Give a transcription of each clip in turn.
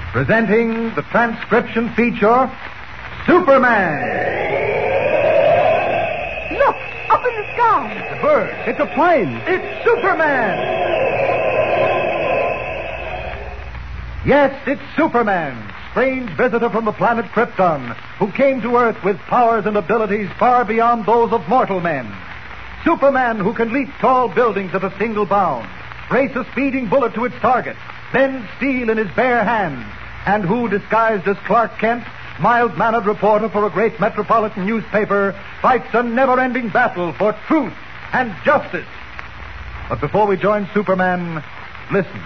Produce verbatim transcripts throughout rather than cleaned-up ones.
Presenting the transcription feature, Superman. Look, up in the sky. It's a bird. It's a plane. It's Superman. Yes, it's Superman, strange visitor from the planet Krypton, who came to Earth with powers and abilities far beyond those of mortal men. Superman, who can leap tall buildings at a single bound, race a speeding bullet to its target, bend steel in his bare hands, and who, disguised as Clark Kent, mild-mannered reporter for a great metropolitan newspaper, fights a never-ending battle for truth and justice. But before we join Superman, listen.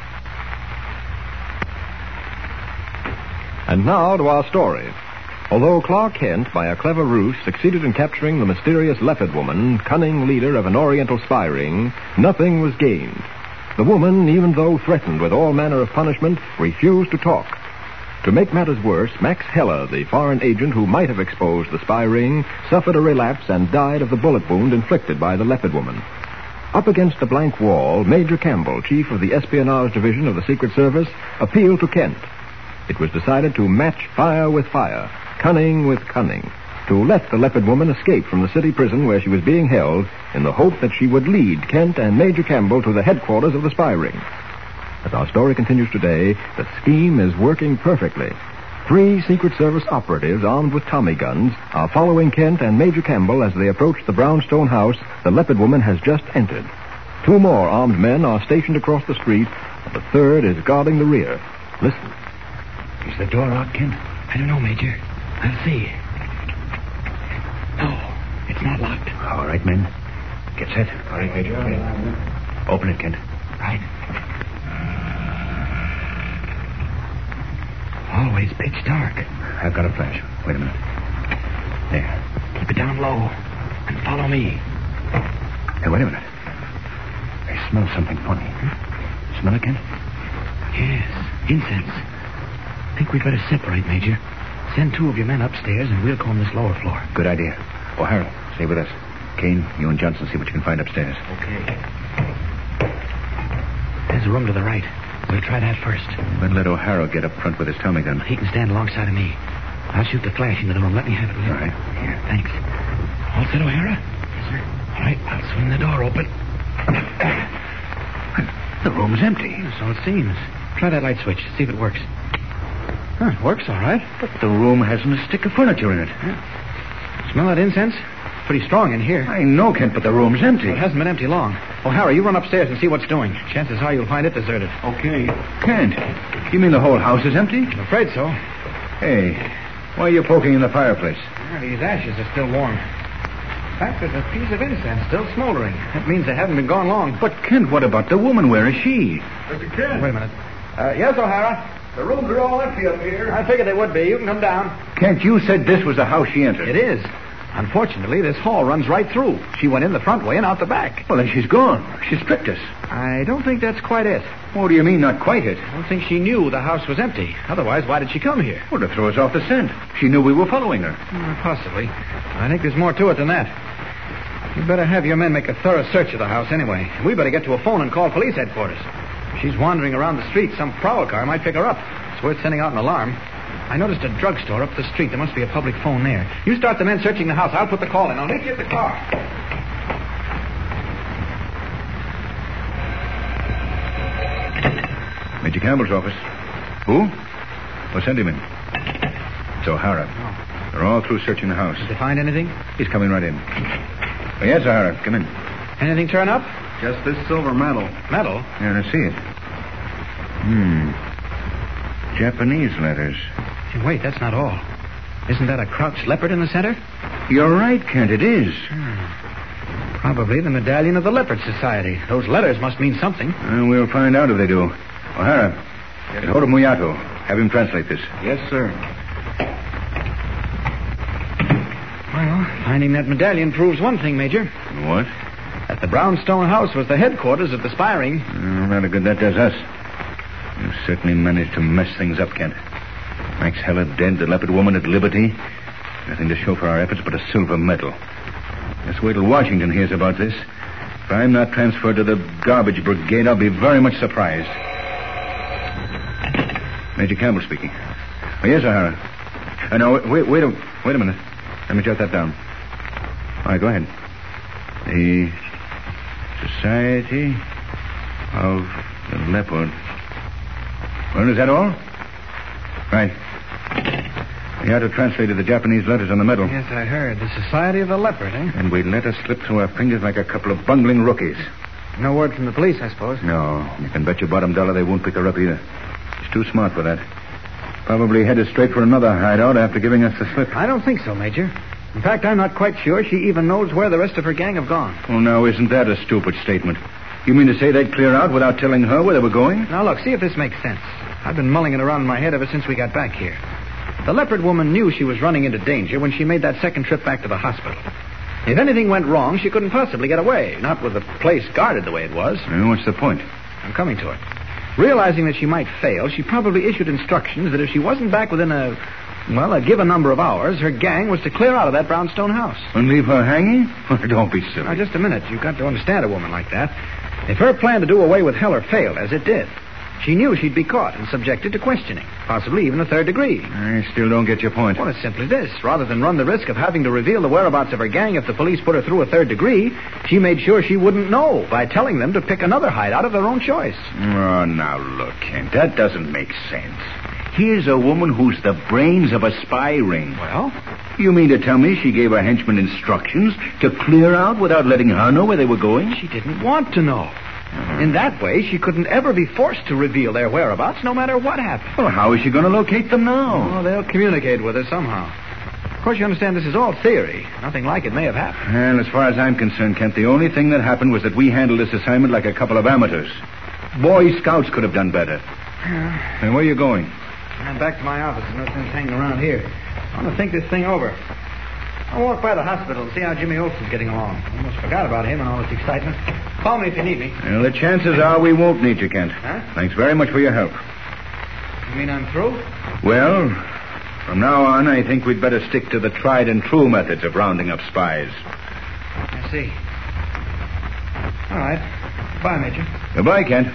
And now to our story. Although Clark Kent, by a clever ruse, succeeded in capturing the mysterious leopard woman, cunning leader of an Oriental spy ring, nothing was gained. The woman, even though threatened with all manner of punishment, refused to talk. To make matters worse, Max Heller, the foreign agent who might have exposed the spy ring, suffered a relapse and died of the bullet wound inflicted by the leopard woman. Up against a blank wall, Major Campbell, chief of the espionage division of the Secret Service, appealed to Kent. It was decided to match fire with fire, cunning with cunning, to let the leopard woman escape from the city prison where she was being held in the hope that she would lead Kent and Major Campbell to the headquarters of the spy ring. As our story continues today, the scheme is working perfectly. Three Secret Service operatives armed with Tommy guns are following Kent and Major Campbell as they approach the brownstone house the leopard woman has just entered. Two more armed men are stationed across the street, and the third is guarding the rear. Listen. Is the door locked, Kent? I don't know, Major. I'll see. No, it's not locked. All right, men. Get set. All right, Major. Okay. Open it, Kent. Right. Always pitch dark. I've got a flash. Wait a minute. There. Keep it down low and follow me. Hey, wait a minute. I smell something funny. Hmm? Smell it, Kent? Yes, incense. I think we'd better separate, Major. Send two of your men upstairs and we'll comb this lower floor. Good idea. O'Hara, stay with us. Kane, you and Johnson see what you can find upstairs. Okay. There's a room to the right. We'll try that first. Then let O'Hara get up front with his Tommy gun. He can stand alongside of me. I'll shoot the flash into the room. Let me have it, will you? All right. Here, thanks. All set, O'Hara? Yes, sir. All right, I'll swing the door open. The room's empty. So it seems. Try that light switch. See if it works. Huh, it works all right. But the room hasn't a stick of furniture in it. Yeah. Smell that incense? Pretty strong in here. I know, Kent, but the room's empty. Well, it hasn't been empty long. O'Hara, you run upstairs and see what's doing. Chances are you'll find it deserted. Okay. Kent, you mean the whole house is empty? I'm afraid so. Hey, why are you poking in the fireplace? Well, these ashes are still warm. In fact, there's a piece of incense still smoldering. That means they haven't been gone long. But, Kent, what about the woman? Where is she? Mister Kent. Wait a minute. Uh, yes, O'Hara? The rooms are all empty up here. I figured they would be. You can come down. Kent, you said this was the house she entered. It is. Unfortunately, this hall runs right through. She went in the front way and out the back. Well, then she's gone. She's tricked us. I don't think that's quite it. What do you mean, not quite it? I don't think she knew the house was empty. Otherwise, why did she come here? Well, to throw us off the scent. She knew we were following her. Uh, possibly. I think there's more to it than that. You'd better have your men make a thorough search of the house anyway. We better get to a phone and call police headquarters. If she's wandering around the street, some prowl car might pick her up. It's worth sending out an alarm. I noticed a drugstore up the street. There must be a public phone there. You start the men searching the house. I'll put the call in. I'll meet you at the car. Major Campbell's office. Who? Well, send him in. It's O'Hara. Oh. They're all through searching the house. Did they find anything? He's coming right in. Oh, yes, O'Hara. Come in. Anything turn up? Just this silver medal. Medal? Yeah, let's see it. Hmm. Japanese letters. Hey, wait, that's not all. Isn't that a crouched leopard in the center? You're right, Kent. It is. Hmm. Probably the medallion of the Leopard Society. Those letters must mean something. Uh, we'll find out if they do. O'Hara, get hold of Muyato. Have him translate this. Yes, sir. Well, finding that medallion proves one thing, Major. What? That the brownstone house was the headquarters of the spy ring. Uh, rather good that does us. You certainly managed to mess things up, Kent. Max Heller dead, the leopard woman at liberty. Nothing to show for our efforts but a silver medal. Let's wait till Washington hears about this. If I'm not transferred to the garbage brigade, I'll be very much surprised. Major Campbell speaking. Oh, yes, O'Hara. Uh, no, wait, wait a, wait a minute. Let me jot that down. All right, go ahead. The Society of the Leopard. Well, is that all? Right. You had to translate the Japanese letters on the medal. Yes, I heard. The Society of the Leopard, eh? And we let us slip through our fingers like a couple of bungling rookies. No word from the police, I suppose. No. You can bet your bottom dollar they won't pick her up either. She's too smart for that. Probably headed straight for another hideout after giving us the slip. I don't think so, Major. In fact, I'm not quite sure she even knows where the rest of her gang have gone. Well, now, isn't that a stupid statement? You mean to say they'd clear out without telling her where they were going? Now, look, see if this makes sense. I've been mulling it around in my head ever since we got back here. The leopard woman knew she was running into danger when she made that second trip back to the hospital. If anything went wrong, she couldn't possibly get away, not with the place guarded the way it was. Well, what's the point? I'm coming to it. Realizing that she might fail, she probably issued instructions that if she wasn't back within a, well, a given number of hours, her gang was to clear out of that brownstone house. And leave her hanging? Don't be silly. Now, just a minute. You've got to understand a woman like that. If her plan to do away with Heller failed, as it did, she knew she'd be caught and subjected to questioning, possibly even a third degree. I still don't get your point. Well, it's simply this. Rather than run the risk of having to reveal the whereabouts of her gang if the police put her through a third degree, she made sure she wouldn't know by telling them to pick another hideout of their own choice. Oh, now look, Kent, that doesn't make sense. Here's a woman who's the brains of a spy ring. Well? You mean to tell me she gave her henchmen instructions to clear out without letting her know where they were going? She didn't want to know. In that way, she couldn't ever be forced to reveal their whereabouts, no matter what happened. Well, how is she going to locate them now? Oh, they'll communicate with her somehow. Of course, you understand this is all theory. Nothing like it may have happened. Well, as far as I'm concerned, Kent, the only thing that happened was that we handled this assignment like a couple of amateurs. Boy Scouts could have done better. Yeah. And where are you going? I'm back to my office. There's no sense hanging around here. I want to think this thing over. I'll walk by the hospital and see how Jimmy Olsen's getting along. I almost forgot about him and all this excitement. Call me if you need me. Well, the chances are we won't need you, Kent. Huh? Thanks very much for your help. You mean I'm through? Well, from now on, I think we'd better stick to the tried and true methods of rounding up spies. I see. All right. Bye, Major. Goodbye, Kent.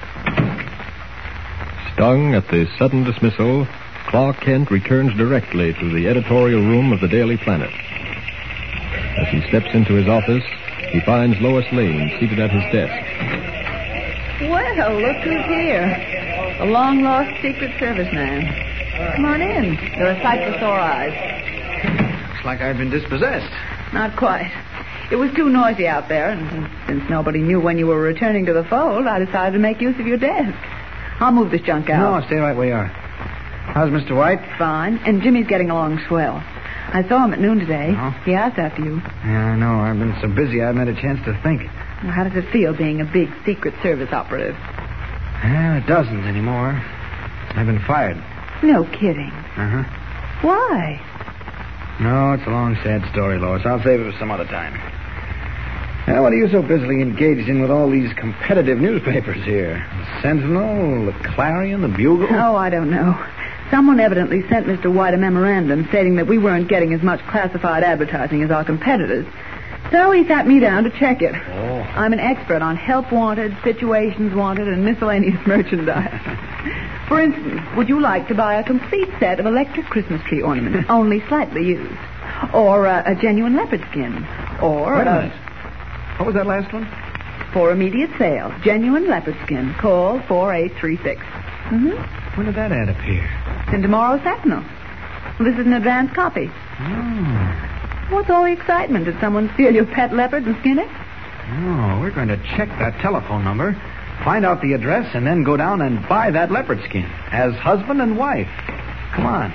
Stung at the sudden dismissal, Clark Kent returns directly to the editorial room of the Daily Planet. As he steps into his office, he finds Lois Lane seated at his desk. Well, look who's here. The long-lost Secret Service man. Come on in. You're a sight for sore eyes. Looks like I've been dispossessed. Not quite. It was too noisy out there, and since nobody knew when you were returning to the fold, I decided to make use of your desk. I'll move this junk out. No, stay right where you are. How's Mister White? Fine. And Jimmy's getting along swell. I saw him at noon today. Uh-huh. He asked after you. Yeah, I know. I've been so busy I haven't had a chance to think. Well, how does it feel being a big Secret Service operative? Well, it doesn't anymore. I've been fired. No kidding. Uh-huh. Why? No, it's a long, sad story, Lois. I'll save it for some other time. Now, what are you so busily engaged in with all these competitive newspapers here? The Sentinel, the Clarion, the Bugle? Oh, I don't know. Someone evidently sent Mister White a memorandum stating that we weren't getting as much classified advertising as our competitors. So he sat me down to check it. Oh. I'm an expert on help wanted, situations wanted, and miscellaneous merchandise. For instance, would you like to buy a complete set of electric Christmas tree ornaments, only slightly used? Or uh, a genuine leopard skin? Or... Wait a uh, minute. What was that last one? For immediate sale, genuine leopard skin. Call four eight three six. Mm-hmm. When did that ad appear? It's in tomorrow's Sentinel. Well, this is an advance copy. Oh. What's all the excitement? Did someone steal your pet leopard and skin it? Oh, we're going to check that telephone number, find out the address, and then go down and buy that leopard skin as husband and wife. Come on.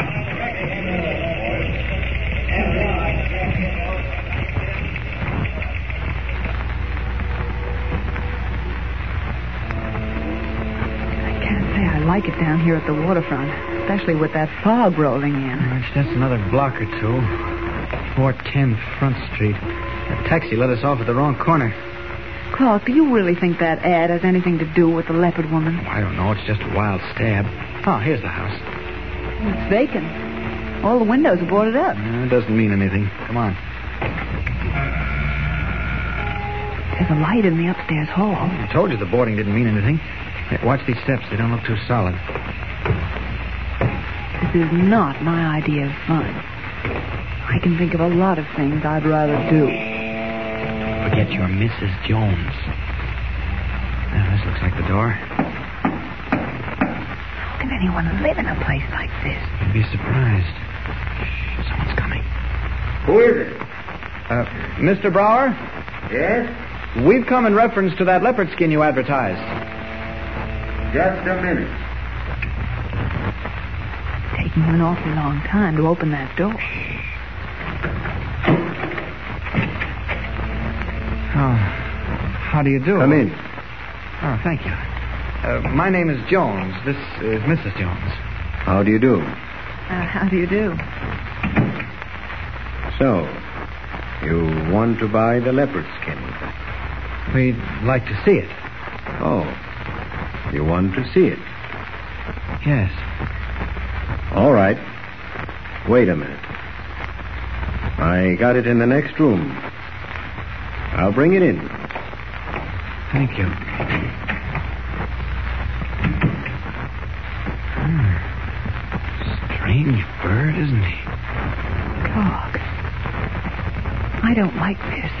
I like it down here at the waterfront, especially with that fog rolling in. Well, it's just another block or two. four ten Front Street. The taxi let us off at the wrong corner. Clark, do you really think that ad has anything to do with the leopard woman? Oh, I don't know. It's just a wild stab. Oh, here's the house. It's vacant. All the windows are boarded up. No, it doesn't mean anything. Come on. There's a light in the upstairs hall. I told you the boarding didn't mean anything. Hey, watch these steps. They don't look too solid. This is not my idea of fun. I can think of a lot of things I'd rather do. Forget your Missus Jones. Now, this looks like the door. How can anyone live in a place like this? You'd be surprised. Shh, someone's coming. Who is it? Uh, Mister Brower? Yes? We've come in reference to that leopard skin you advertised. Just a minute. It's taking him an awfully long time to open that door. Oh, how do you do? Come in. Oh, thank you. Uh, my name is Jones. This is Missus Jones. How do you do? Uh, how do you do? So, you want to buy the leopard skin? We'd like to see it. Oh, you want to see it? Yes. All right. Wait a minute. I got it in the next room. I'll bring it in. Thank you. Hmm. Strange bird, isn't he? Dog. I don't like this.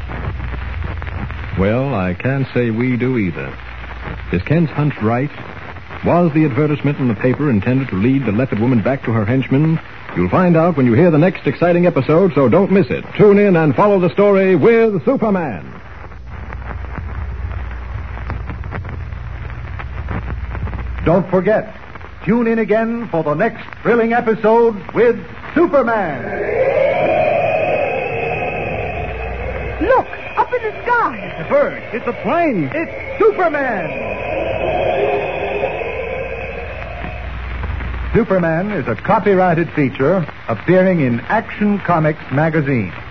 Well, I can't say we do either. Is Ken's hunch right? Was the advertisement in the paper intended to lead the leopard woman back to her henchman? You'll find out when you hear the next exciting episode, so don't miss it. Tune in and follow the story with Superman. Don't forget, tune in again for the next thrilling episode with Superman. Look, up in the sky. It's a bird. It's a plane. It's Superman. Superman is a copyrighted feature appearing in Action Comics magazine.